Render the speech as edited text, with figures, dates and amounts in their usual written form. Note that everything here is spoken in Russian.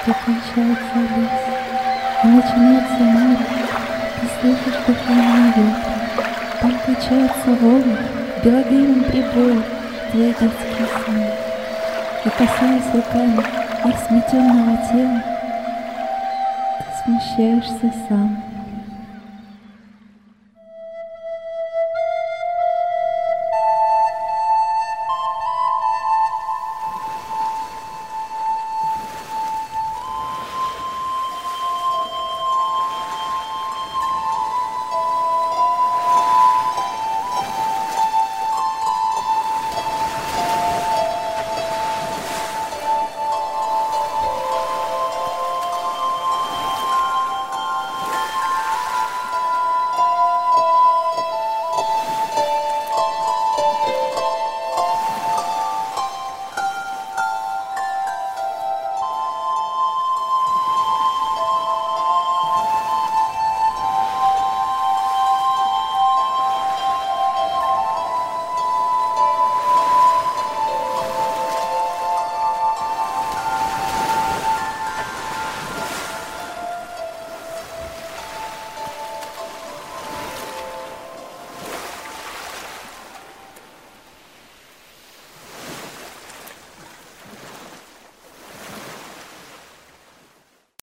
где кончается лес и начинается море, ты слышишь дыхание ветра, там качается волны белогривым прибоем твои детские сны. И касаясь руками их сметенного тела, ты смущаешься сам.